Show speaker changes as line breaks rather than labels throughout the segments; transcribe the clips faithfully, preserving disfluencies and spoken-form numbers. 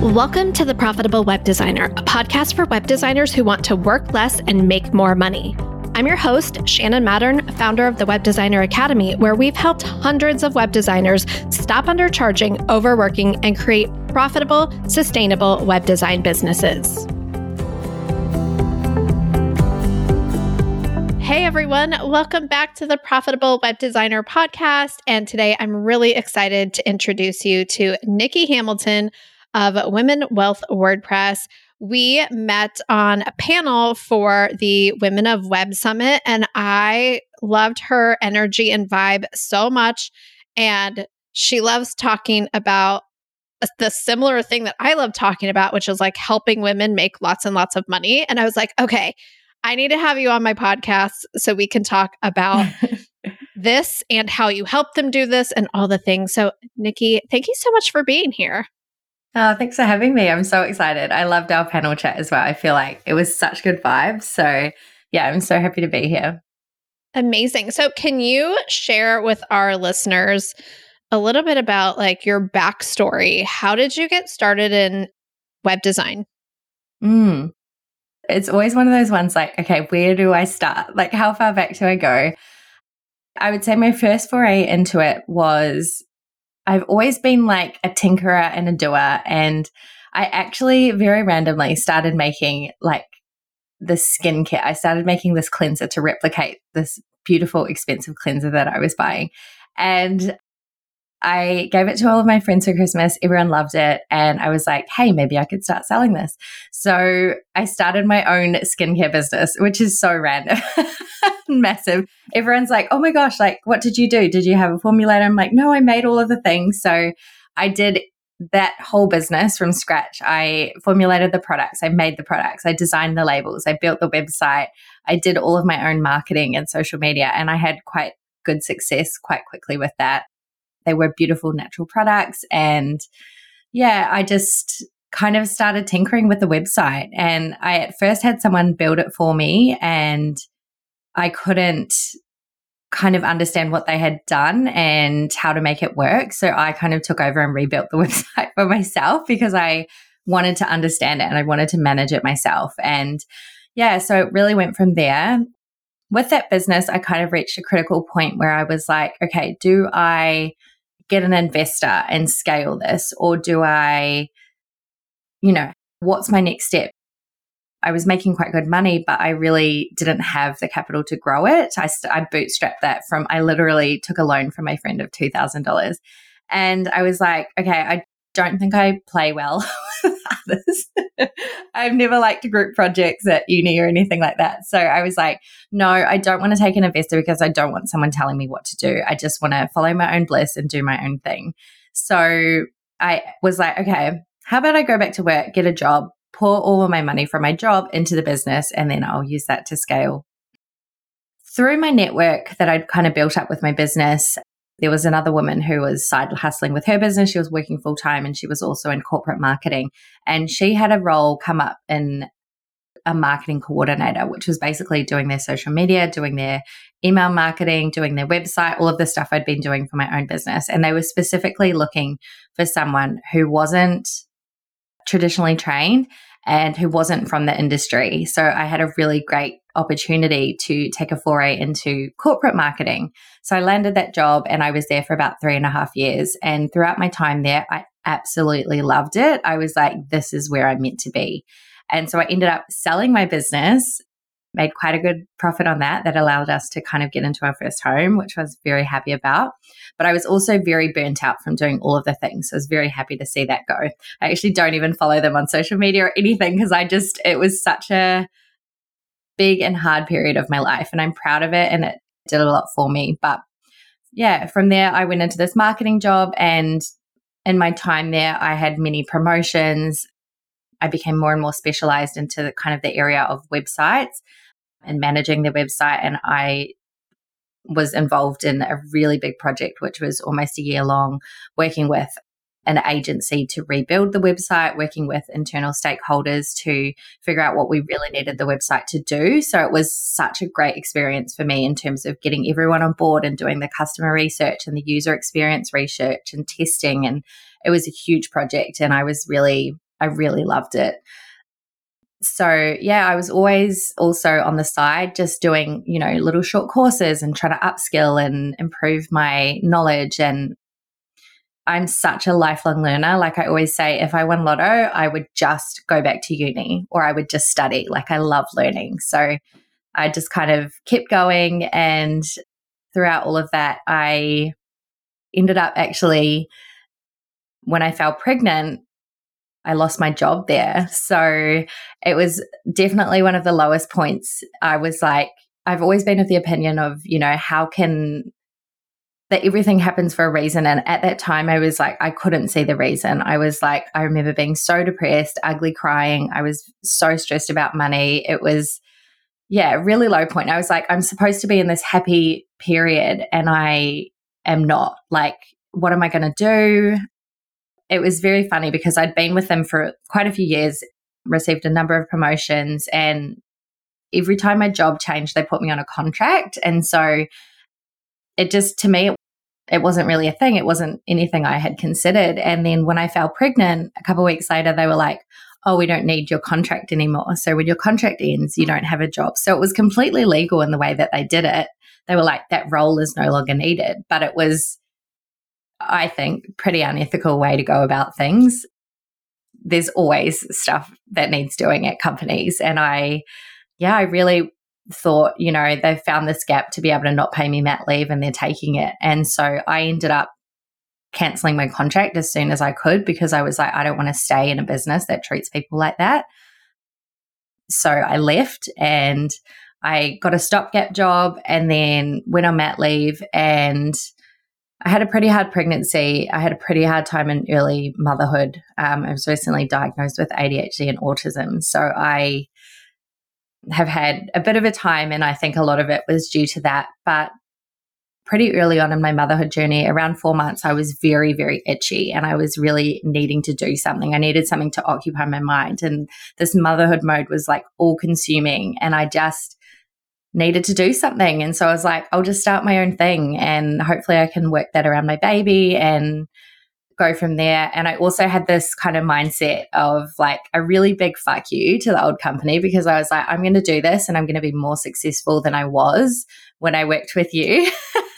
Welcome to The Profitable Web Designer, a podcast for web designers who want to work less and make more money. I'm your host, Shannon Mattern, founder of the Web Designer Academy, where we've helped hundreds of web designers stop undercharging, overworking, and create profitable, sustainable web design businesses. Hey everyone, welcome back to the Profitable Web Designer podcast. And today I'm really excited to introduce you to Nikki Hamilton of Women Wealth WordPress. We met on a panel for the Women of Web Summit, and I loved her energy and vibe so much. And she loves talking about the similar thing that I love talking about, which is like helping women make lots and lots of money. And I was like, okay, I need to have you on my podcast so we can talk about this and how you help them do this and all the things. So, Nikki, thank you so much for being here.
Oh, thanks for having me. I'm so excited. I loved our panel chat as well. I feel like it was such good vibes. So, yeah, I'm so happy to be here.
Amazing. So, can you share with our listeners a little bit about like your backstory? How did you get started in web design?
Mm. It's always one of those ones like, okay, where do I start? Like, how far back do I go? I would say my first foray into it was I've always been like a tinkerer and a doer. And I actually very randomly started making like this skincare. I started making this cleanser to replicate this beautiful, expensive cleanser that I was buying. And I gave it to all of my friends for Christmas. Everyone loved it. And I was like, hey, maybe I could start selling this. So I started my own skincare business, which is so random, massive. Everyone's like, oh my gosh, like, what did you do? Did you have a formulator? I'm like, no, I made all of the things. So I did that whole business from scratch. I formulated the products. I made the products. I designed the labels. I built the website. I did all of my own marketing and social media. And I had quite good success quite quickly with that. They were beautiful natural products. And yeah, I just kind of started tinkering with the website. And I at first had someone build it for me and I couldn't kind of understand what they had done and how to make it work. So I kind of took over and rebuilt the website for myself because I wanted to understand it and I wanted to manage it myself. And yeah, so it really went from there. With that business, I kind of reached a critical point where I was like, okay, do I get an investor and scale this? Or do I, you know, what's my next step? I was making quite good money, but I really didn't have the capital to grow it. I, st- I bootstrapped that from, I literally took a loan from my friend of two thousand dollars. And I was like, okay, I don't think I play well with others. I've never liked group projects at uni or anything like that. So I was like, no, I don't want to take an investor because I don't want someone telling me what to do. I just want to follow my own bliss and do my own thing. So I was like, okay, how about I go back to work, get a job, pour all of my money from my job into the business, and then I'll use that to scale. Through my network that I'd kind of built up with my business, there was another woman who was side hustling with her business. She was working full time and she was also in corporate marketing. And she had a role come up in a marketing coordinator, which was basically doing their social media, doing their email marketing, doing their website, all of the stuff I'd been doing for my own business. And they were specifically looking for someone who wasn't traditionally trained and who wasn't from the industry. So I had a really great opportunity to take a foray into corporate marketing. So I landed that job and I was there for about three and a half years. And throughout my time there, I absolutely loved it. I was like, this is where I'm meant to be. And so I ended up selling my business, made quite a good profit on that. That allowed us to kind of get into our first home, which I was very happy about. But I was also very burnt out from doing all of the things. So I was very happy to see that go. I actually don't even follow them on social media or anything because I just, it was such a big and hard period of my life. And I'm proud of it and it did a lot for me. But yeah, from there, I went into this marketing job. And in my time there, I had many promotions. I became more and more specialized into the kind of the area of websites and managing the website. And I was involved in a really big project, which was almost a year long, working with an agency to rebuild the website, working with internal stakeholders to figure out what we really needed the website to do. So it was such a great experience for me in terms of getting everyone on board and doing the customer research and the user experience research and testing. And it was a huge project. And I was really I really loved it. So yeah, I was always also on the side, just doing, you know, little short courses and trying to upskill and improve my knowledge. And I'm such a lifelong learner. Like I always say, if I won lotto, I would just go back to uni or I would just study. Like I love learning. So I just kind of kept going. And throughout all of that, I ended up actually, when I fell pregnant, I lost my job there. So it was definitely one of the lowest points. I was like, I've always been of the opinion of, you know, how can that everything happens for a reason. And at that time, I was like, I couldn't see the reason. I was like, I remember being so depressed, ugly crying. I was so stressed about money. It was, yeah, a really low point. I was like, I'm supposed to be in this happy period and I am not. Like, what am I going to do? It was very funny because I'd been with them for quite a few years, received a number of promotions, and every time my job changed, they put me on a contract. And so it just, to me, it wasn't really a thing. It wasn't anything I had considered. And then when I fell pregnant, a couple of weeks later, they were like, oh, we don't need your contract anymore. So when your contract ends, you don't have a job. So it was completely legal in the way that they did it. They were like, that role is no longer needed. But it was, I think, pretty unethical way to go about things. There's always stuff that needs doing at companies. And I, yeah, I really thought, you know, they've found this gap to be able to not pay me mat leave and they're taking it. And so I ended up cancelling my contract as soon as I could because I was like, I don't want to stay in a business that treats people like that. So I left and I got a stopgap job and then went on mat leave, and I had a pretty hard pregnancy. I had a pretty hard time in early motherhood. Um, I was recently diagnosed with A D H D and autism. So I have had a bit of a time, and I think a lot of it was due to that. But pretty early on in my motherhood journey, around four months, I was very, very itchy and I was really needing to do something. I needed something to occupy my mind. And this motherhood mode was like all consuming, and I just needed to do something. And so I was like, I'll just start my own thing and hopefully I can work that around my baby and go from there. And I also had this kind of mindset of like a really big fuck you to the old company, because I was like, I'm going to do this and I'm going to be more successful than I was when I worked with you.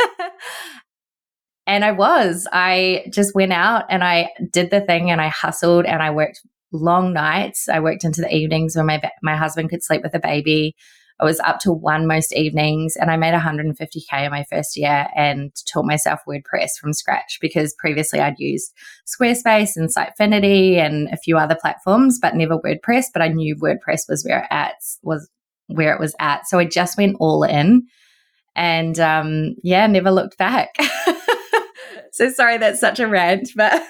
And I was, I just went out and I did the thing and I hustled and I worked long nights. I worked into the evenings when my, my husband could sleep with the baby. I was up to one most evenings, and I made one hundred fifty K in my first year and taught myself WordPress from scratch, because previously I'd used Squarespace and Sitefinity and a few other platforms, but never WordPress. But I knew WordPress was where it at, was where it was at. So I just went all in, and um, yeah, never looked back. So sorry, that's such a rant, but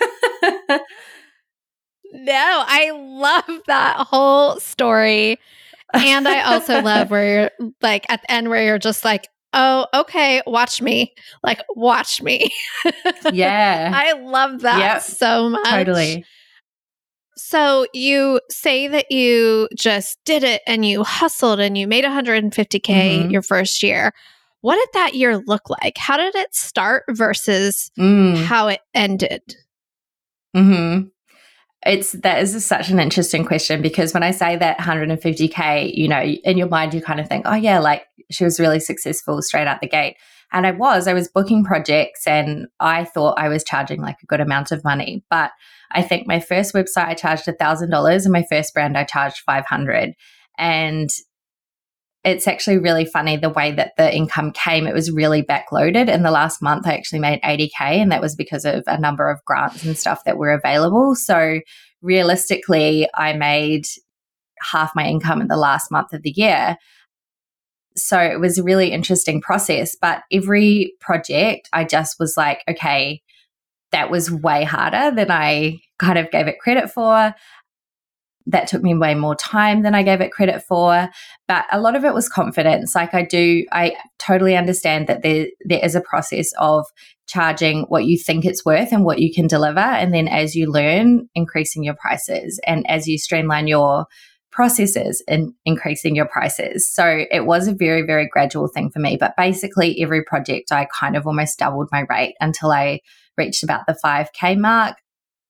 no, I love that whole story. And I also love where you're like at the end where you're just like, oh, okay, watch me. Like, watch me.
Yeah.
I love that yep, so much.
Totally.
So you say that you just did it and you hustled and you made one hundred fifty K mm-hmm. your first year. What did that year look like? How did it start versus mm. how it ended?
Mm-hmm. It's that is a, such an interesting question, because when I say that one hundred fifty K, you know, in your mind, you kind of think, oh yeah, like she was really successful straight out the gate. And I was, I was booking projects and I thought I was charging like a good amount of money. But I think my first website, I charged one thousand dollars, and my first brand, I charged five hundred dollars. And it's actually really funny the way that the income came. It was really backloaded. In the last month, I actually made eighty K, and that was because of a number of grants and stuff that were available. So realistically, I made half my income in the last month of the year. So it was a really interesting process. But every project, I just was like, okay, that was way harder than I kind of gave it credit for. That took me way more time than I gave it credit for. But a lot of it was confidence. Like I do, I totally understand that there there is a process of charging what you think it's worth and what you can deliver. And then as you learn, increasing your prices. And as you streamline your processes and increasing your prices. So it was a very, very gradual thing for me. But basically every project, I kind of almost doubled my rate until I reached about the five K mark.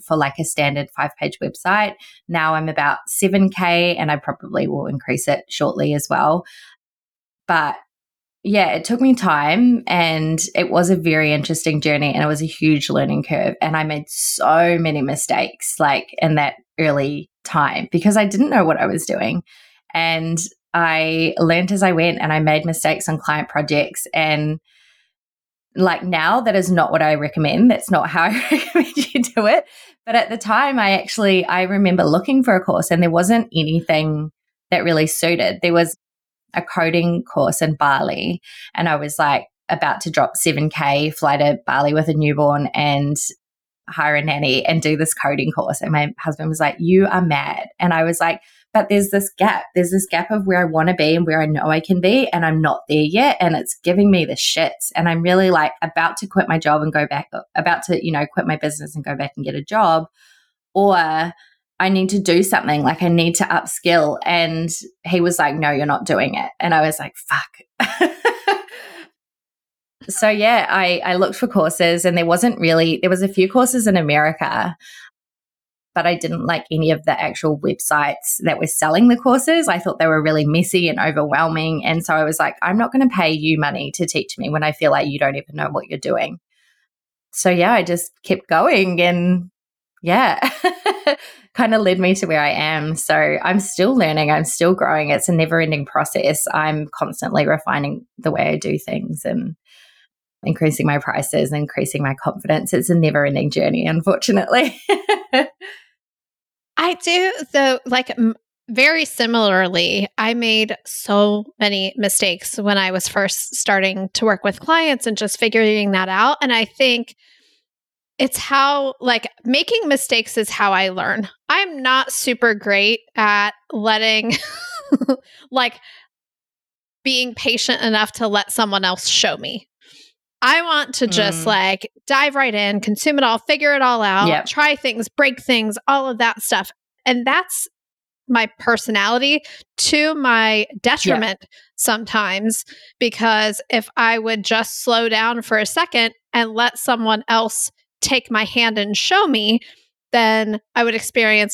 for like a standard five page website. Now I'm about seven K and I probably will increase it shortly as well. But yeah, it took me time and it was a very interesting journey and it was a huge learning curve. And I made so many mistakes like in that early time because I didn't know what I was doing. And I learned as I went and I made mistakes on client projects. And like now that is not what I recommend. That's not how I recommend you do it. But at the time, I actually, I remember looking for a course and there wasn't anything that really suited. There was a coding course in Bali and I was like about to drop seven K, fly to Bali with a newborn and hire a nanny and do this coding course. And my husband was like, you are mad. And I was like, but there's this gap. There's this gap of where I want to be and where I know I can be and I'm not there yet. And it's giving me the shits. And I'm really like about to quit my job and go back, about to, you know, quit my business and go back and get a job. Or I need to do something, like I need to upskill. And he was like, no, you're not doing it. And I was like, fuck. So yeah, I, I looked for courses and there wasn't really, there was a few courses in America, but I didn't like any of the actual websites that were selling the courses. I thought they were really messy and overwhelming. And so I was like, I'm not going to pay you money to teach me when I feel like you don't even know what you're doing. So yeah, I just kept going and yeah. kind of led me to where I am. So I'm still learning. I'm still growing. It's a never ending process. I'm constantly refining the way I do things and increasing my prices, increasing my confidence. It's a never ending journey, unfortunately.
I do, though, like m- very similarly, I made so many mistakes when I was first starting to work with clients and just figuring that out. And I think it's how, like, making mistakes is how I learn. I'm not super great at letting, like, being patient enough to let someone else show me. I want to just, mm. like, dive right in, consume it all, figure it all out, yep. try things, break things, all of that stuff. And that's my personality to my detriment yep. sometimes, because if I would just slow down for a second and let someone else take my hand and show me, then I would experience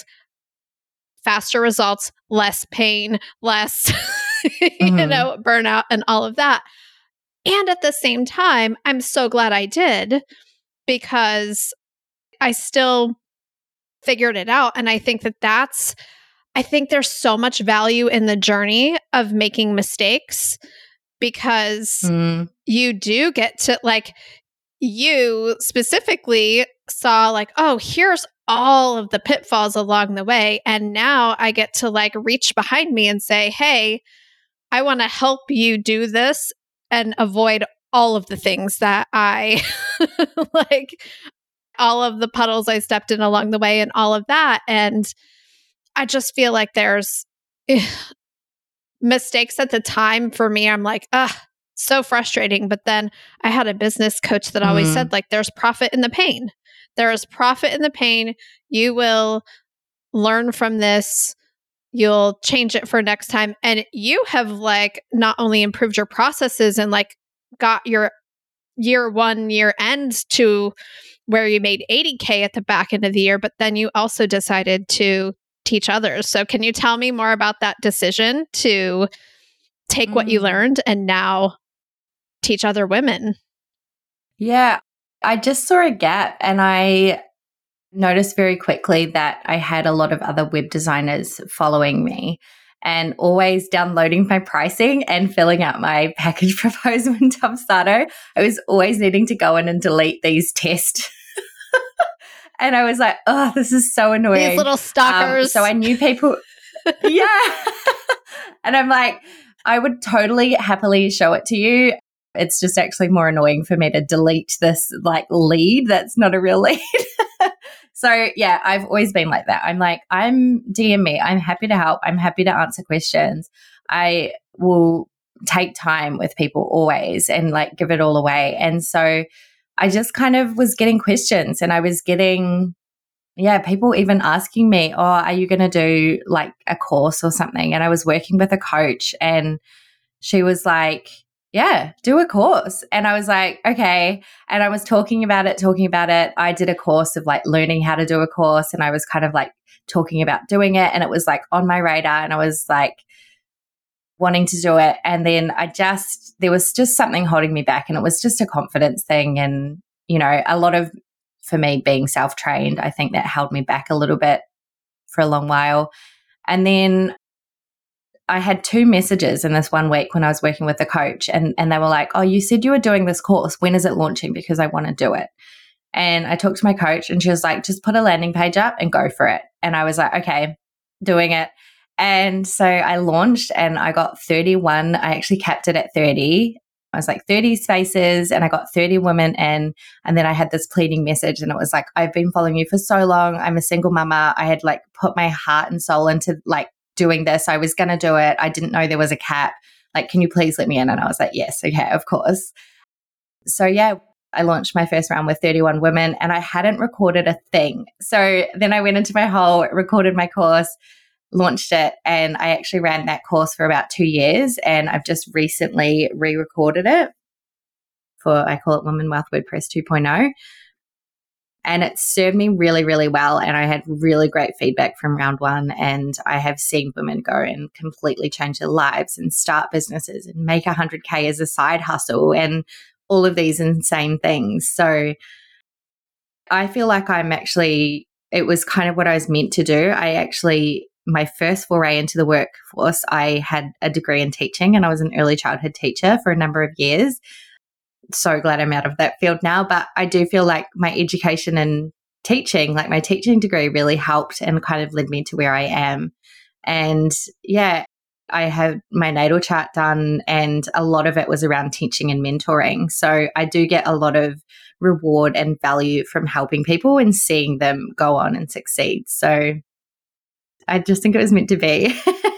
faster results, less pain, less, mm-hmm. you know, burnout and all of that. And at the same time, I'm so glad I did, because I still figured it out. And I think that that's, I think there's so much value in the journey of making mistakes, because mm. you do get to, like, you specifically saw, like, oh, here's all of the pitfalls along the way. And now I get to, like, reach behind me and say, hey, I want to help you do this and avoid all of the things that I, like, all of the puddles I stepped in along the way and all of that. And I just feel like there's ugh, mistakes at the time for me. I'm like, ugh, so frustrating. But then I had a business coach that always mm. said, like, there's profit in the pain. There is profit in the pain. You will learn from this. You'll change it for next time. And you have, like, not only improved your processes and, like, got your year one, year end to where you made eighty K at the back end of the year, but then you also decided to teach others. So can you tell me more about that decision to take mm. what you learned and now teach other women?
Yeah, I just saw a gap and I noticed very quickly that I had a lot of other web designers following me and always downloading my pricing and filling out my package proposal in Dubsado. I was always needing to go in and delete these tests. And I was like, oh, this is so annoying.
These little stalkers.
Um, so I knew people. Yeah. And I'm like, I would totally happily show it to you. It's just actually more annoying for me to delete this, like, lead that's not a real lead. So yeah, I've always been like that. I'm like, I'm D M me. I'm happy to help. I'm happy to answer questions. I will take time with people always and, like, give it all away. And so I just kind of was getting questions and I was getting, yeah, people even asking me, oh, are you going to do, like, a course or something? And I was working with a coach and she was like, yeah, do a course. And I was like, okay. And I was talking about it, talking about it. I did a course of like learning how to do a course, and I was kind of like talking about doing it. And it was like on my radar, and I was like wanting to do it. And then I just, there was just something holding me back, and it was just a confidence thing. And, you know, a lot of, for me being self-trained, I think that held me back a little bit for a long while. And then I had two messages in this one week when I was working with a coach, and, and they were like, oh, you said you were doing this course. When is it launching? Because I want to do it. And I talked to my coach, and she was like, just put a landing page up and go for it. And I was like, okay, doing it. And so I launched, and I got thirty-one. I actually capped it at thirty. I was like thirty spaces, and I got thirty women in. And then I had this pleading message, and it was like, I've been following you for so long. I'm a single mama. I had like put my heart and soul into like doing this. I was going to do it. I didn't know there was a cap. Like, can you please let me in? And I was like, yes, okay, of course. So yeah, I launched my first round with thirty-one women, and I hadn't recorded a thing. So then I went into my hole, recorded my course, launched it, and I actually ran that course for about two years. And I've just recently re-recorded it for, I call it Women Wealth WordPress two point oh. And it served me really, really well. And I had really great feedback from round one. And I have seen women go and completely change their lives and start businesses and make one hundred K as a side hustle and all of these insane things. So I feel like I'm actually, it was kind of what I was meant to do. I actually, my first foray into the workforce, I had a degree in teaching, and I was an early childhood teacher for a number of years. So glad I'm out of that field now. But I do feel like my education and teaching, like my teaching degree really helped and kind of led me to where I am. And yeah, I had my natal chart done, and a lot of it was around teaching and mentoring. So I do get a lot of reward and value from helping people and seeing them go on and succeed. So I just think it was meant to be.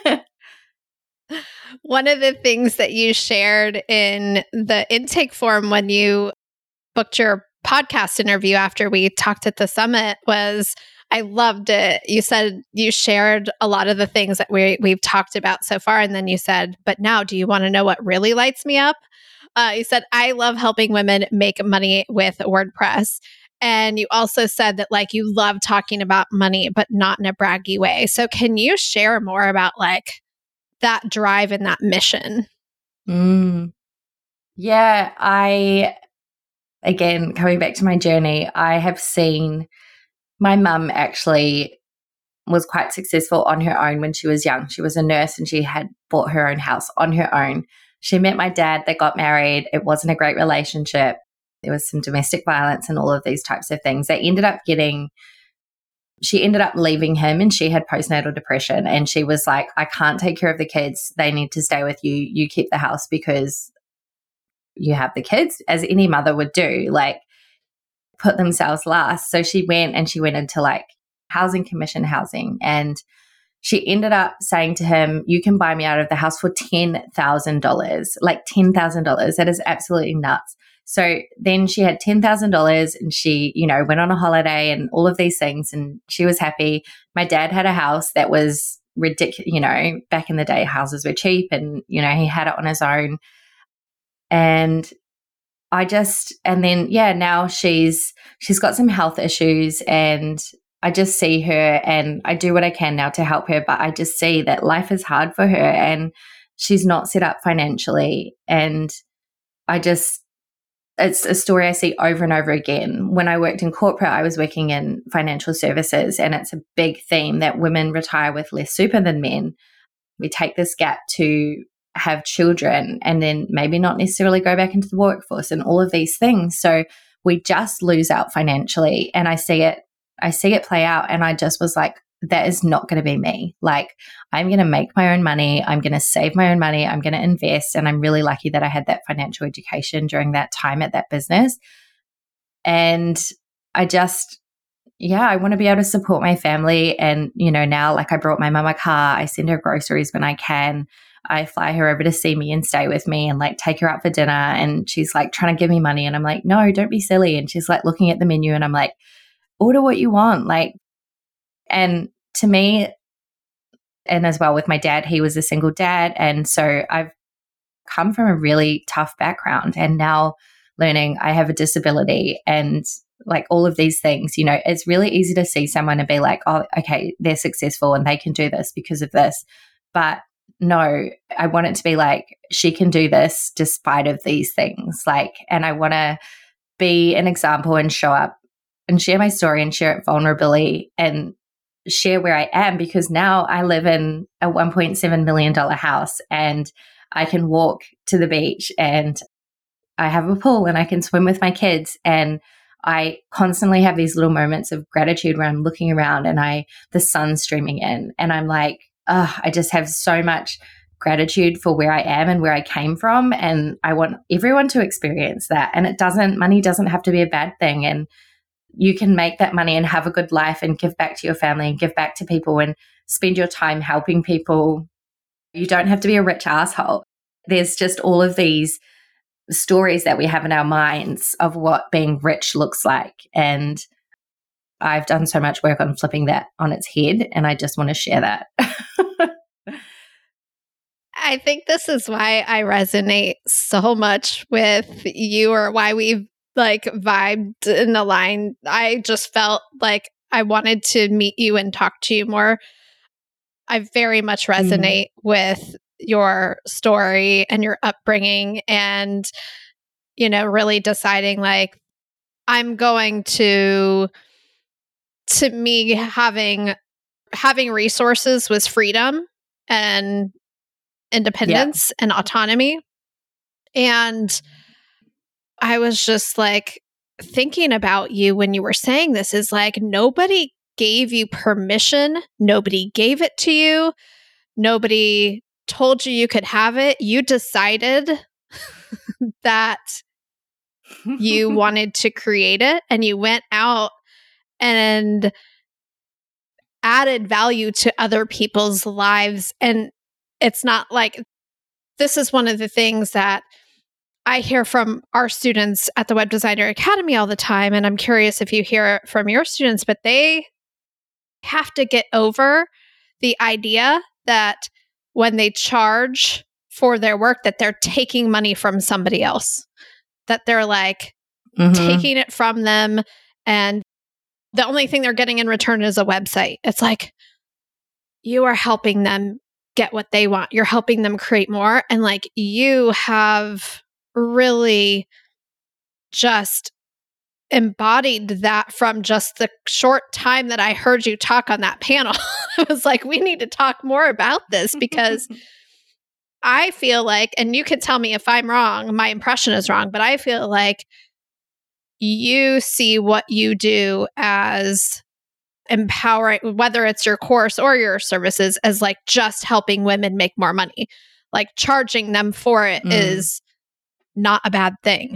One of the things that you shared in the intake form when you booked your podcast interview after we talked at the summit was, I loved it. You said you shared a lot of the things that we, we've talked about so far. And then you said, but now do you want to know what really lights me up? Uh, you said, I love helping women make money with WordPress. And you also said that like you love talking about money, but not in a braggy way. So can you share more about like that drive and that mission?
Mm. Yeah, I, again, coming back to my journey, I have seen my mum actually was quite successful on her own when she was young. She was a nurse, and she had bought her own house on her own. She met my dad, they got married. It wasn't a great relationship. There was some domestic violence and all of these types of things. They ended up getting She ended up leaving him, and she had postnatal depression, and she was like, I can't take care of the kids. They need to stay with you. You keep the house because you have the kids, as any mother would do, like put themselves last. So she went and she went into like housing commission housing, and she ended up saying to him, you can buy me out of the house for ten thousand dollars, like ten thousand dollars. That is absolutely nuts. So then she had ten thousand dollars, and she, you know, went on a holiday and all of these things, and she was happy. My dad had a house that was ridiculous. You know, back in the day, houses were cheap, and, you know, he had it on his own. And I just, and then, yeah, now she's, she's got some health issues, and I just see her, and I do what I can now to help her, but I just see that life is hard for her, and she's not set up financially. And I just, it's a story I see over and over again. When I worked in corporate, I was working in financial services, and it's a big theme that women retire with less super than men. We take this gap to have children and then maybe not necessarily go back into the workforce and all of these things. So we just lose out financially. And I see it, I see it play out. And I just was like, that is not going to be me. Like, I'm going to make my own money. I'm going to save my own money. I'm going to invest. And I'm really lucky that I had that financial education during that time at that business. And I just, yeah, I want to be able to support my family. And, you know, now, like, I brought my mum a car. I send her groceries when I can. I fly her over to see me and stay with me and like take her out for dinner. And she's like trying to give me money. And I'm like, no, don't be silly. And she's like looking at the menu, and I'm like, order what you want. Like, and to me, and as well with my dad, he was a single dad. And so I've come from a really tough background and now learning I have a disability and like all of these things, you know, it's really easy to see someone and be like, oh, okay, they're successful and they can do this because of this. But no, I want it to be like, she can do this despite of these things. Like, and I want to be an example and show up and share my story and share it vulnerably and share where I am, because now I live in a one point seven million dollars house and I can walk to the beach and I have a pool and I can swim with my kids, and I constantly have these little moments of gratitude where I'm looking around and I the sun's streaming in and I'm like, oh, I just have so much gratitude for where I am and where I came from, and I want everyone to experience that. And it doesn't money doesn't have to be a bad thing, and you can make that money and have a good life and give back to your family and give back to people and spend your time helping people. You don't have to be a rich asshole. There's just all of these stories that we have in our minds of what being rich looks like. And I've done so much work on flipping that on its head, and I just want to share that.
I think this is why I resonate so much with you, or why we've like vibed and aligned. I just felt like I wanted to meet you and talk to you more. I very much resonate mm. with your story and your upbringing, and, you know, really deciding like, I'm going to, to me, having, having resources was freedom and independence yeah. and autonomy. And I was just like thinking about you when you were saying this is like, nobody gave you permission. Nobody gave it to you. Nobody told you you could have it. You decided that you wanted to create it, and you went out and added value to other people's lives. And it's not like, this is one of the things that I hear from our students at the Web Designer Academy all the time. And I'm curious if you hear it from your students, but they have to get over the idea that when they charge for their work, that they're taking money from somebody else, that they're like mm-hmm. taking it from them. And the only thing they're getting in return is a website. It's like, you are helping them get what they want. You're helping them create more. And like, you have really just embodied that from just the short time that I heard you talk on that panel. I was like, we need to talk more about this, because I feel like, and you can tell me if I'm wrong, my impression is wrong, but I feel like you see what you do as empowering, whether it's your course or your services, as like just helping women make more money. Like charging them for it mm. is not a bad thing.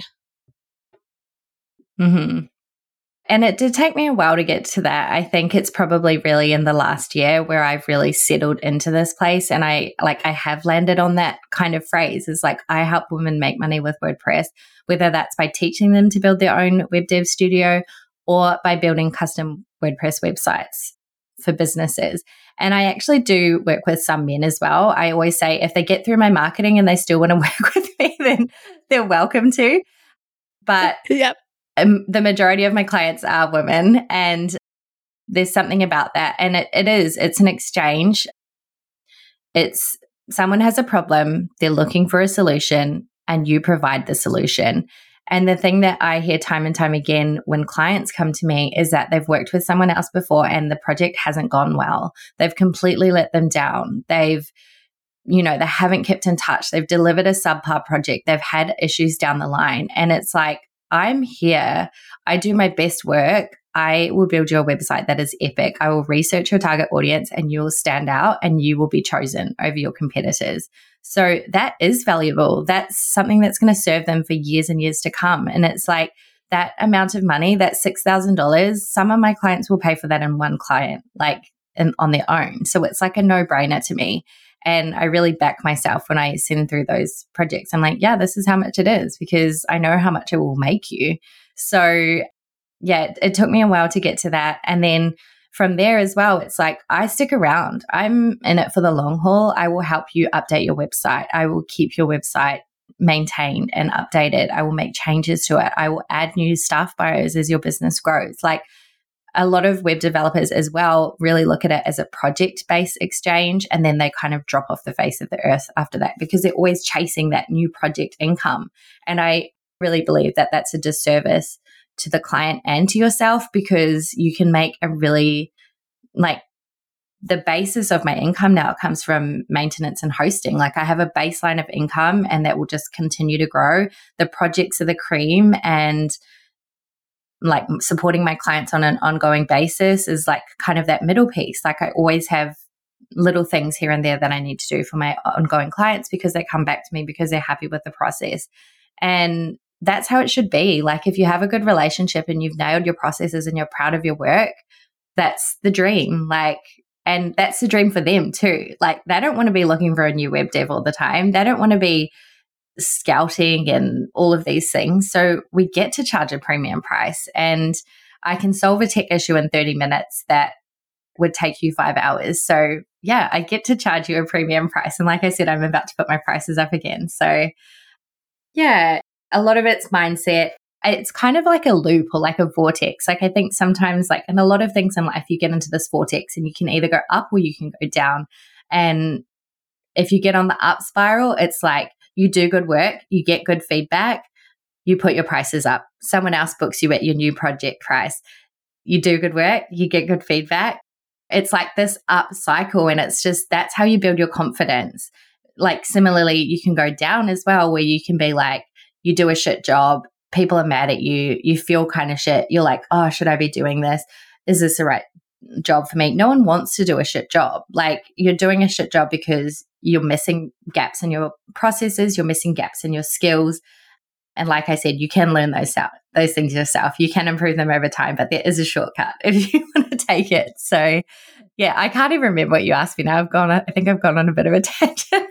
Mm-hmm. And it did take me a while to get to that. I think it's probably really in the last year where I've really settled into this place. And I like, I have landed on that kind of phrase. It's like, I help women make money with WordPress, whether that's by teaching them to build their own web dev studio or by building custom WordPress websites for businesses. And I actually do work with some men as well. I always say, if they get through my marketing and they still want to work with me, then they're welcome to. But
yep.
Um, the majority of my clients are women, and there's something about that. And it, it is, it's an exchange. It's someone has a problem, they're looking for a solution, and you provide the solution. And the thing that I hear time and time again when clients come to me is that they've worked with someone else before and the project hasn't gone well. They've completely let them down. They've, you know, they haven't kept in touch. They've delivered a subpar project. They've had issues down the line. And it's like, I'm here. I do my best work. I will build your website that is epic. I will research your target audience and you will stand out and you will be chosen over your competitors. So that is valuable. That's something that's going to serve them for years and years to come. And it's like that amount of money, that six thousand dollars, some of my clients will pay for that in one client, like in, on their own. So it's like a no-brainer to me. And I really back myself when I send through those projects. I'm like, yeah, this is how much it is, because I know how much it will make you. So yeah, it, it took me a while to get to that. And then from there as well, it's like, I stick around. I'm in it for the long haul. I will help you update your website. I will keep your website maintained and updated. I will make changes to it. I will add new staff bios as your business grows. Like, a lot of web developers as well really look at it as a project-based exchange, and then they kind of drop off the face of the earth after that because they're always chasing that new project income. And I really believe that that's a disservice to the client and to yourself, because you can make a really, like, the basis of my income now comes from maintenance and hosting. Like, I have a baseline of income and that will just continue to grow. The projects are the cream, and like supporting my clients on an ongoing basis is like kind of that middle piece. Like, I always have little things here and there that I need to do for my ongoing clients because they come back to me because they're happy with the process. And that's how it should be. Like, if you have a good relationship and you've nailed your processes and you're proud of your work, that's the dream. Like, and that's the dream for them too. Like, they don't want to be looking for a new web dev all the time. They don't want to be scouting and all of these things. So we get to charge a premium price, and I can solve a tech issue in thirty minutes that would take you five hours. So yeah, I get to charge you a premium price. And like I said, I'm about to put my prices up again. So yeah, a lot of it's mindset. It's kind of like a loop or like a vortex. Like, I think sometimes, like in a lot of things in life, you get into this vortex and you can either go up or you can go down. And if you get on the up spiral, it's like you do good work, you get good feedback, you put your prices up. Someone else books you at your new project price. You do good work, you get good feedback. It's like this up cycle, and it's just, that's how you build your confidence. Like, similarly, you can go down as well, where you can be like, you do a shit job, people are mad at you, you feel kind of shit. You're like, oh, should I be doing this? Is this the right job for me? No one wants to do a shit job. Like, you're doing a shit job because you're missing gaps in your processes, you're missing gaps in your skills. And like I said, you can learn those out, those things yourself. You can improve them over time, but there is a shortcut if you want to take it. So yeah, I can't even remember what you asked me now. I've gone, I think I've gone on a bit of a tangent.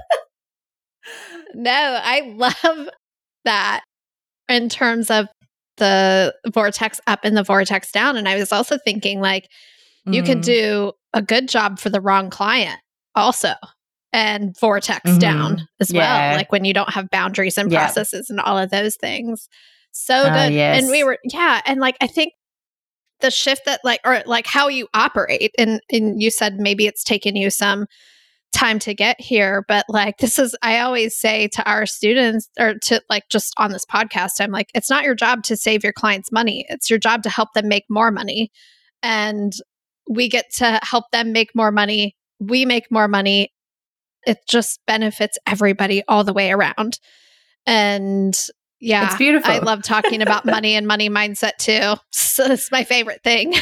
No, I love that in terms of the vortex up and the vortex down. And I was also thinking, like, you mm. could do a good job for the wrong client also, and vortex mm-hmm. down as yeah. well. Like, when you don't have boundaries and yeah. processes and all of those things. So uh, good. Yes. And we were, yeah. And like, I think the shift that like, or like how you operate, and, and you said maybe it's taken you some time to get here, but like, this is, I always say to our students, or to like, just on this podcast, I'm like, it's not your job to save your clients money. It's your job to help them make more money. And we get to help them make more money. We make more money. It just benefits everybody all the way around. And yeah,
it's beautiful.
I love talking about money and money mindset too. So it's my favorite thing.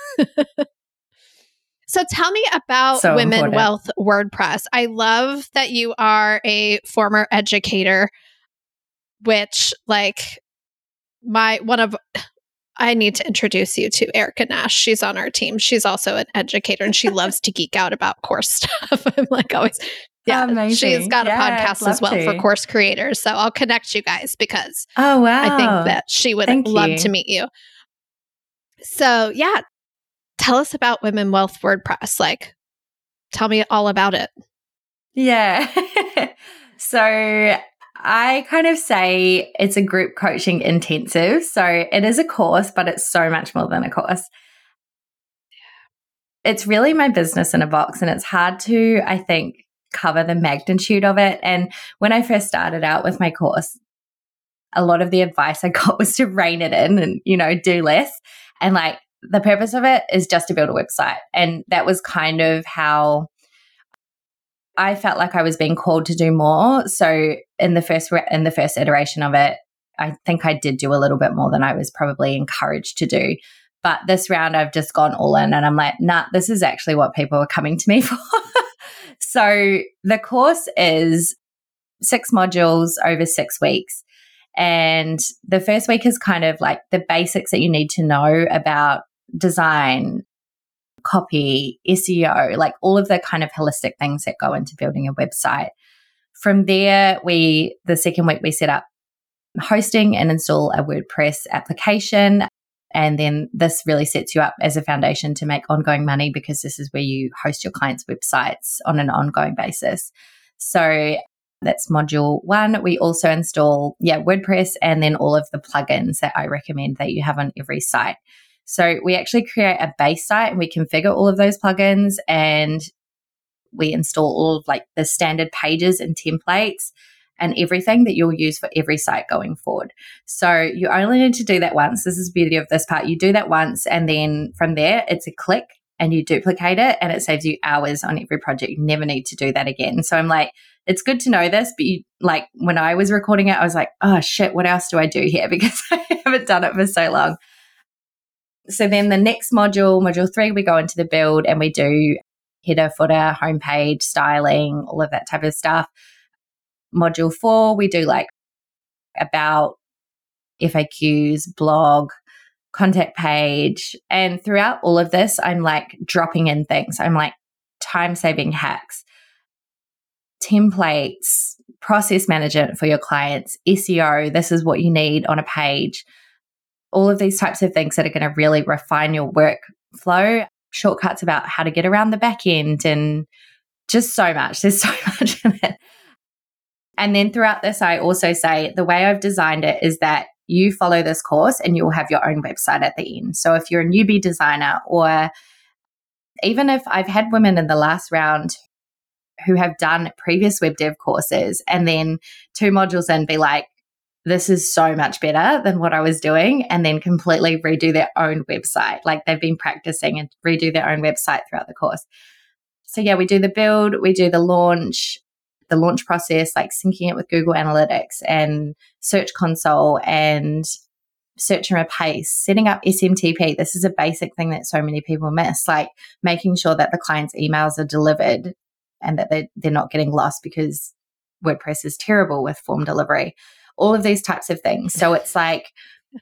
So tell me about so Women important. Wealth WordPress. I love that you are a former educator, which like my, one of, I need to introduce you to Erica Nash. She's on our team. She's also an educator, and she loves to geek out about course stuff. I'm like always, yeah, Amazing. She's got a yeah, podcast as well to. for course creators. So I'll connect you guys, because
oh wow,
I think that she would Thank love you. to meet you. So yeah, tell us about Women Wealth WordPress. Like, tell me all about it.
Yeah. So I kind of say it's a group coaching intensive. So it is a course, but it's so much more than a course. It's really my business in a box, and it's hard to, I think, cover the magnitude of it. And when I first started out with my course, a lot of the advice I got was to rein it in and, you know, do less. And like, the purpose of it is just to build a website. And that was kind of how I felt like I was being called to do more. So in the first in the first iteration of it, I think I did do a little bit more than I was probably encouraged to do. But this round, I've just gone all in, and I'm like, nah, this is actually what people are coming to me for. So the course is six modules over six weeks. And the first week is kind of like the basics that you need to know about design, copy, S E O, like all of the kind of holistic things that go into building a website. From there, we, the second week, we set up hosting and install a WordPress application. And then this really sets you up as a foundation to make ongoing money because this is where you host your clients' websites on an ongoing basis. So that's module one. We also install, yeah, WordPress and then all of the plugins that I recommend that you have on every site. So we actually create a base site and we configure all of those plugins and we install all of like the standard pages and templates and everything that you'll use for every site going forward. So you only need to do that once. This is the beauty of this part. You do that once and then from there it's a click and you duplicate it and it saves you hours on every project. You never need to do that again. So I'm like, it's good to know this, but you, like when I was recording it, I was like, oh shit, what else do I do here? Because I haven't done it for so long. So then the next module, module three, we go into the build and we do header, footer, homepage, styling, all of that type of stuff. Module four, we do like about F A Qs, blog, contact page. And throughout all of this, I'm like dropping in things. I'm like time-saving hacks, templates, process management for your clients, S E O. This is what you need on a page. All of these types of things that are going to really refine your workflow, shortcuts about how to get around the back end and just so much. There's so much in it. And then throughout this, I also say the way I've designed it is that you follow this course and you'll have your own website at the end. So if you're a newbie designer, or even if I've had women in the last round who have done previous web dev courses and then two modules in be like, this is so much better than what I was doing, and then completely redo their own website. Like they've been practicing and redo their own website throughout the course. So yeah, we do the build, we do the launch, the launch process, like syncing it with Google Analytics and Search Console and search and replace, setting up S M T P. This is a basic thing that so many people miss, like making sure that the client's emails are delivered and that they, they're not getting lost because WordPress is terrible with form delivery. All of these types of things. So it's like,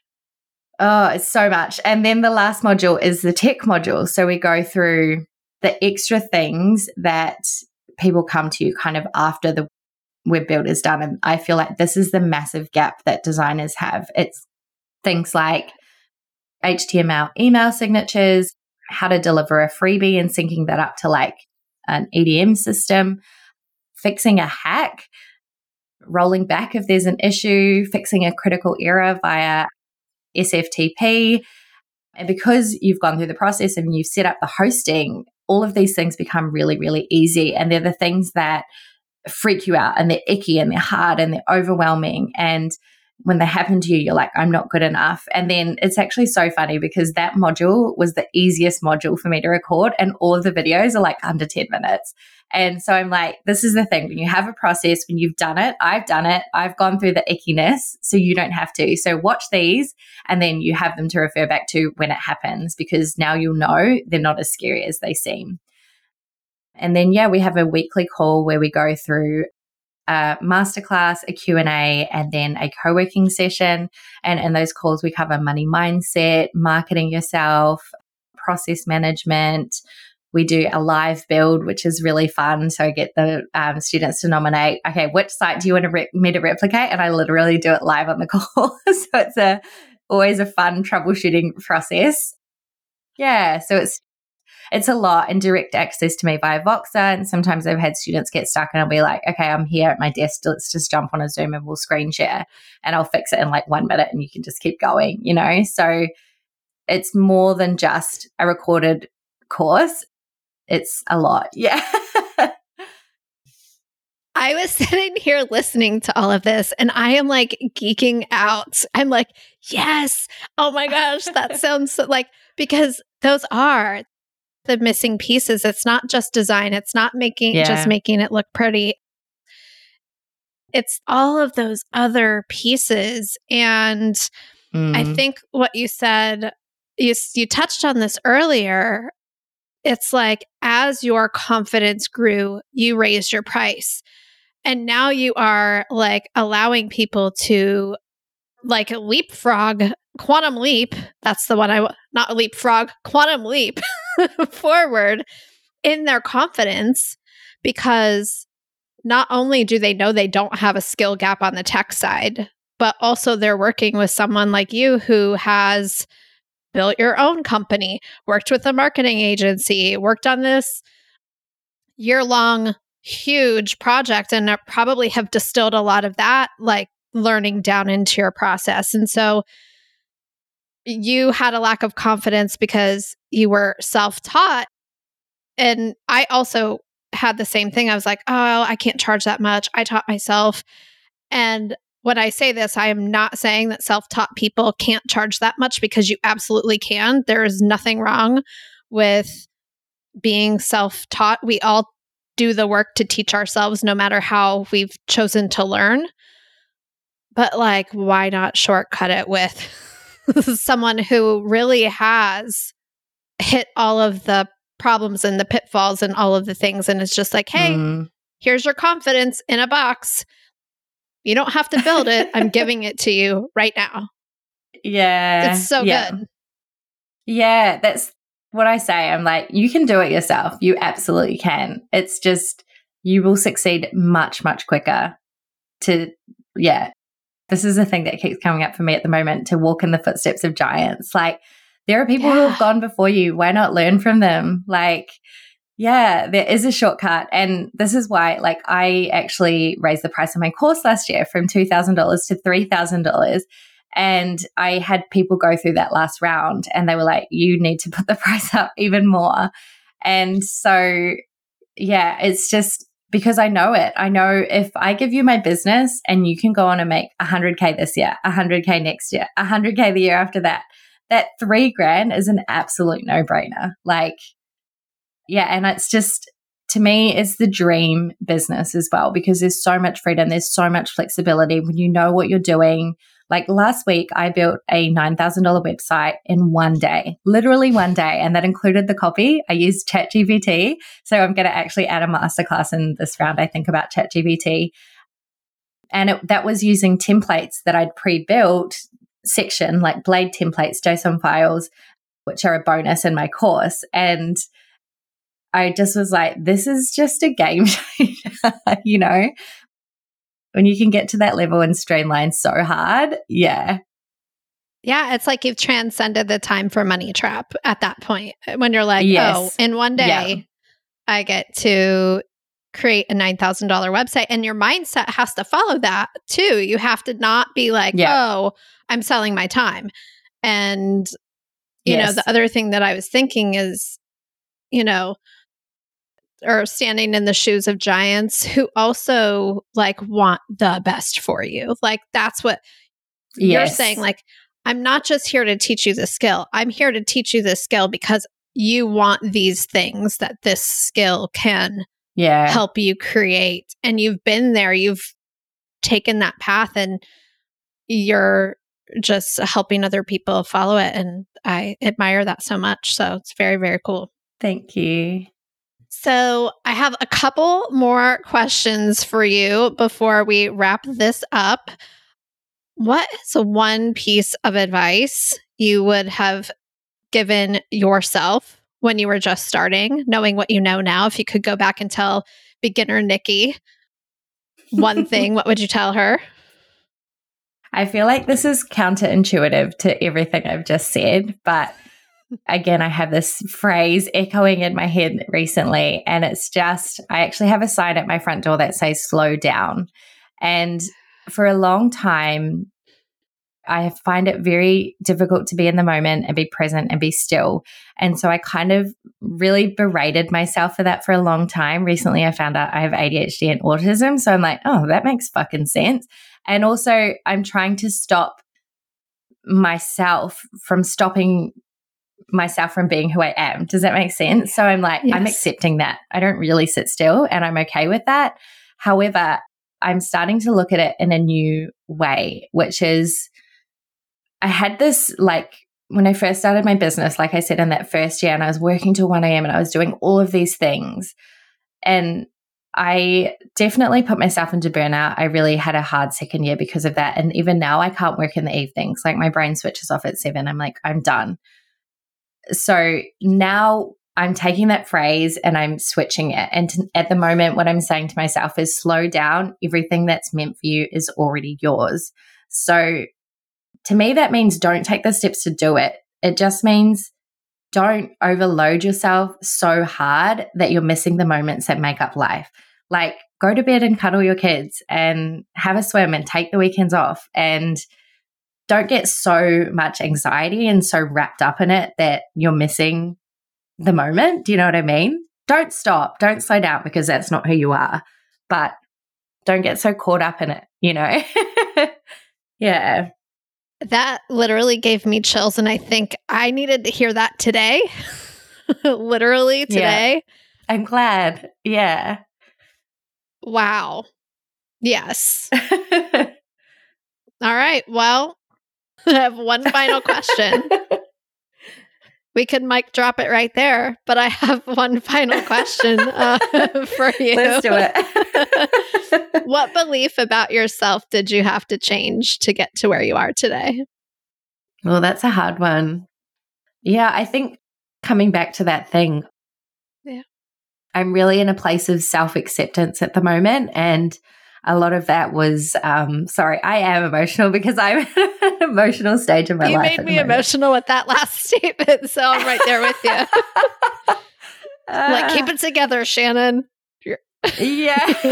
oh, it's so much. And then the last module is the tech module. So we go through the extra things that people come to you kind of after the web build is done. And I feel like this is the massive gap that designers have. It's things like H T M L email signatures, how to deliver a freebie and syncing that up to like an E D M system, fixing a hack, rolling back if there's an issue, fixing a critical error via S F T P. And because you've gone through the process and you've set up the hosting, all of these things become really, really easy. And they're the things that freak you out and they're icky and they're hard and they're overwhelming. And when they happen to you, you're like, I'm not good enough. And then it's actually so funny because that module was the easiest module for me to record and all of the videos are like under ten minutes. And so I'm like, this is the thing. When you have a process, when you've done it, I've done it, I've gone through the ickiness, so you don't have to. So watch these and then you have them to refer back to when it happens because now you'll know they're not as scary as they seem. And then, yeah, we have a weekly call where we go through a masterclass, a Q and A, and then a co-working session. And in those calls, we cover money mindset, marketing yourself, process management. We do a live build, which is really fun. So I get the um, students to nominate, okay, which site do you want to re- me to replicate? And I literally do it live on the call. So it's a always a fun troubleshooting process. Yeah, so it's It's a lot, and direct access to me via Voxer. And sometimes I've had students get stuck and I'll be like, okay, I'm here at my desk. Let's just jump on a Zoom and we'll screen share and I'll fix it in like one minute and you can just keep going, you know? So it's more than just a recorded course. It's a lot. Yeah.
I was sitting here listening to all of this and I am like geeking out. I'm like, yes. Oh my gosh. That sounds so, like, because those are the missing pieces. It's not just design. It's not making
yeah.
just making it look pretty. It's all of those other pieces. And mm. I think what you said, you, you touched on this earlier. It's like as your confidence grew, you raised your price. And now you are like allowing people to like leapfrog, quantum leap. That's the one I, not leapfrog, quantum leap forward in their confidence, because not only do they know they don't have a skill gap on the tech side, but also they're working with someone like you who has built your own company, worked with a marketing agency, worked on this year-long huge project, and probably have distilled a lot of that like learning down into your process. And so you had a lack of confidence because you were self-taught. And I also had the same thing. I was like, oh, I can't charge that much. I taught myself. And when I say this, I am not saying that self-taught people can't charge that much, because you absolutely can. There is nothing wrong with being self-taught. We all do the work to teach ourselves, no matter how we've chosen to learn. But like, why not shortcut it with someone who really has hit all of the problems and the pitfalls and all of the things, and it's just like, hey, mm. here's your confidence in a box. You don't have to build it. I'm giving it to you right now.
Yeah.
It's so
yeah.
good.
Yeah, that's what I say. I'm like, you can do it yourself. You absolutely can. It's just, you will succeed much, much quicker to, yeah. This is a thing that keeps coming up for me at the moment, to walk in the footsteps of giants. Like, there are people yeah. who have gone before you. Why not learn from them? Like, yeah, there is a shortcut. And this is why, like, I actually raised the price of my course last year from two thousand dollars to three thousand dollars. And I had people go through that last round and they were like, you need to put the price up even more. And so, yeah, it's just because I know it. I know if I give you my business and you can go on and make one hundred K this year, one hundred K next year, one hundred K the year after that, that three grand is an absolute no-brainer. Like, yeah, and it's just, to me, it's the dream business as well, because there's so much freedom, there's so much flexibility when you know what you're doing. Like last week, I built a nine thousand dollars website in one day, literally one day, and that included the copy. I used ChatGPT, so I'm going to actually add a masterclass in this round, I think, about ChatGPT. And it, that was using templates that I'd pre-built section, like Blade templates, JSON files, which are a bonus in my course. And I just was like, this is just a game changer, you know? When you can get to that level and streamline so hard, yeah.
Yeah, it's like you've transcended the time for money trap at that point. When you're like, yes. oh, in one day, yeah. I get to create a nine thousand dollars website. And your mindset has to follow that too. You have to not be like, yeah. oh, I'm selling my time. And, you yes. know, the other thing that I was thinking is, you know, or standing in the shoes of giants who also like want the best for you. Like that's what yes. you're saying. Like, I'm not just here to teach you the skill. I'm here to teach you the skill because you want these things that this skill can
yeah.
help you create. And you've been there, you've taken that path, and you're just helping other people follow it. And I admire that so much. So it's very, very cool.
Thank you.
So I have a couple more questions for you before we wrap this up. What is one piece of advice you would have given yourself when you were just starting, knowing what you know now? If you could go back and tell beginner Nikki one thing, what would you tell her?
I feel like this is counterintuitive to everything I've just said, but again, I have this phrase echoing in my head recently, and it's just, I actually have a sign at my front door that says slow down. And for a long time, I find it very difficult to be in the moment and be present and be still. And so I kind of really berated myself for that for a long time. Recently, I found out I have A D H D and autism. So I'm like, oh, that makes fucking sense. And also, I'm trying to stop myself from stopping myself from being who I am. Does that make sense? So I'm like, yes. I'm accepting that. I don't really sit still, and I'm okay with that. However, I'm starting to look at it in a new way, which is, I had this, like, when I first started my business, like I said, in that first year, and I was working till one a.m. and I was doing all of these things. And I definitely put myself into burnout. I really had a hard second year because of that. And even now I can't work in the evenings. Like, my brain switches off at seven. I'm like, I'm done. So now I'm taking that phrase and I'm switching it. And to, at the moment, what I'm saying to myself is slow down. Everything that's meant for you is already yours. So to me, that means don't take the steps to do it. It just means don't overload yourself so hard that you're missing the moments that make up life. Like, go to bed and cuddle your kids and have a swim and take the weekends off, and don't get so much anxiety and so wrapped up in it that you're missing the moment. Do you know what I mean? Don't stop. Don't slow down, because that's not who you are. But don't get so caught up in it, you know? Yeah.
That literally gave me chills. And I think I needed to hear that today. Literally today.
Yeah. I'm glad. Yeah.
Wow. Yes. All right. Well, I have one final question. We could mic drop it right there, but I have one final question uh, for you.
Let's do it.
What belief about yourself did you have to change to get to where you are today?
Well, that's a hard one. Yeah, I think coming back to that thing,
yeah,
I'm really in a place of self-acceptance at the moment. And a lot of that was, um, sorry, I am emotional because I'm at an emotional stage in my
you
life.
You made me emotional with that last statement, so I'm right there with you. uh, like, keep it together, Shannon. You're-
yeah.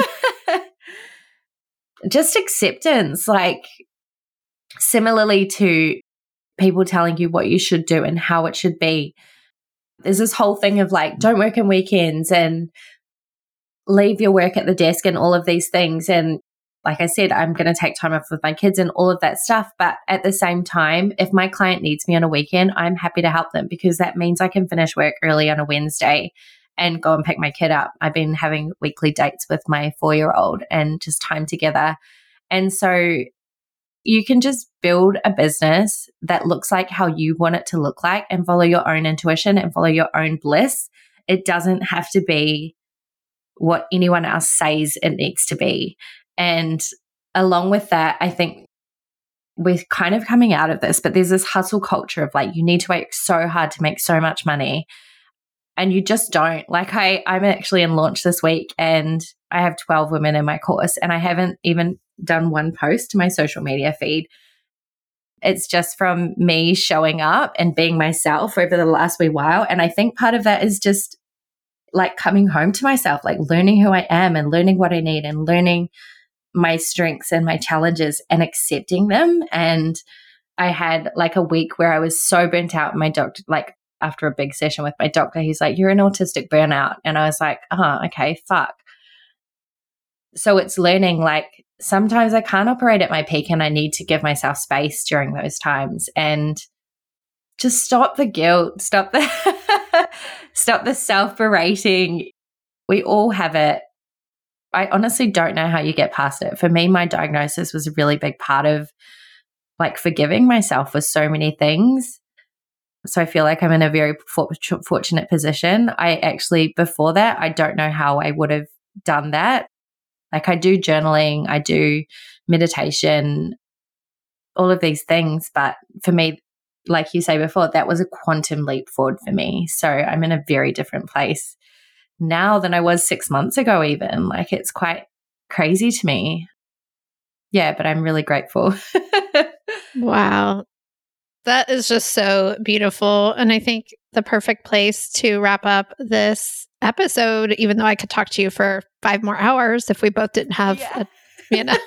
Just acceptance, like similarly to people telling you what you should do and how it should be. There's this whole thing of like, don't work on weekends and leave your work at the desk and all of these things. And like I said, I'm going to take time off with my kids and all of that stuff. But at the same time, if my client needs me on a weekend, I'm happy to help them, because that means I can finish work early on a Wednesday and go and pick my kid up. I've been having weekly dates with my four-year-old and just time together. And so you can just build a business that looks like how you want it to look like and follow your own intuition and follow your own bliss. It doesn't have to be what anyone else says it needs to be. And along with that, I think we're kind of coming out of this, but there's this hustle culture of like, you need to work so hard to make so much money. And you just don't. Like I, I'm actually in launch this week and I have twelve women in my course, and I haven't even done one post to my social media feed. It's just from me showing up and being myself over the last wee while. And I think part of that is just like coming home to myself, like learning who I am and learning what I need and learning my strengths and my challenges and accepting them. And I had like a week where I was so burnt out. My doctor, like after a big session with my doctor, he's like, you're an autistic burnout. And I was like, oh, okay, fuck. So it's learning like sometimes I can't operate at my peak and I need to give myself space during those times, and just stop the guilt, stop the stop the self-berating. We all have it. I honestly don't know how you get past it. For me, my diagnosis was a really big part of like forgiving myself for so many things. So I feel like I'm in a very fortunate position. I actually, before that, I don't know how I would have done that. Like I do journaling, I do meditation, all of these things. But for me, like you say before, that was a quantum leap forward for me. So I'm in a very different place now than I was six months ago even. Like it's quite crazy to me. Yeah, but I'm really grateful.
Wow. That is just so beautiful. And I think the perfect place to wrap up this episode, even though I could talk to you for five more hours if we both didn't have, yeah. a, you know.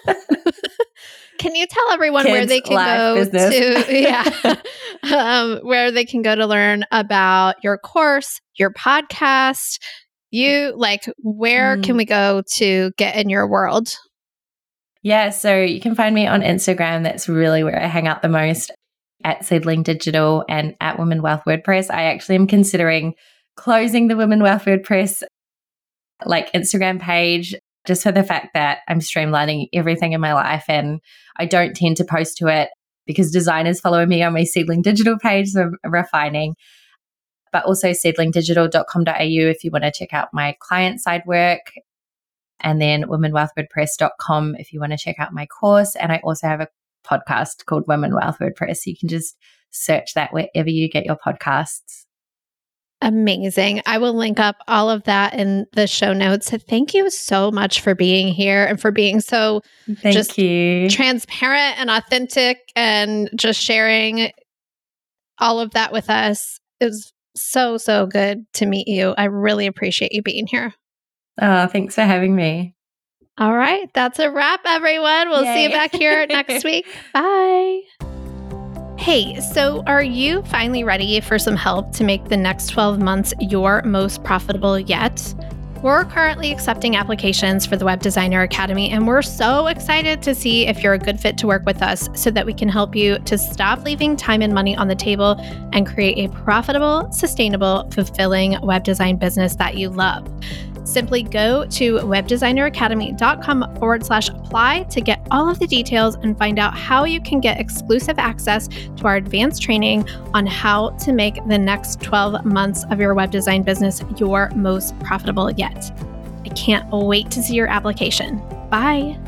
Can you tell everyone Kids, where they can go business. to, yeah, um, where they can go to learn about your course, your podcast, you, like, where mm. can we go to get in your world?
Yeah, so you can find me on Instagram. That's really where I hang out the most, at Seedling Digital and at Women Wealth WordPress. I actually am considering closing the Women Wealth WordPress like Instagram page, just for the fact that I'm streamlining everything in my life and I don't tend to post to it because designers follow me on my Seedling Digital page, so I'm refining. But also seedling digital dot com dot a u if you want to check out my client side work. And then women wealth wordpress dot com if you want to check out my course. And I also have a podcast called Women Wealth WordPress. You can just search that wherever you get your podcasts.
Amazing. I will link up all of that in the show notes. Thank you so much for being here and for being so
Thank
just
you.
transparent and authentic and just sharing all of that with us. It was so, so good to meet you. I really appreciate you being here.
Oh, thanks for having me.
All right. That's a wrap, everyone. We'll Yay. see you back here next week. Bye. Hey, so are you finally ready for some help to make the next twelve months your most profitable yet? We're currently accepting applications for the Web Designer Academy, and we're so excited to see if you're a good fit to work with us so that we can help you to stop leaving time and money on the table and create a profitable, sustainable, fulfilling web design business that you love. Simply go to webdesigneracademy.com forward slash apply to get all of the details and find out how you can get exclusive access to our advanced training on how to make the next twelve months of your web design business your most profitable yet. I can't wait to see your application. Bye.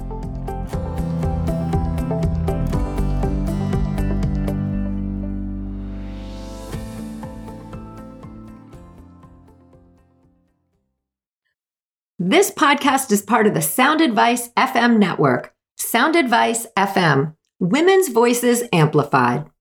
This podcast is part of the Sound Advice F M network. Sound Advice F M, women's voices amplified.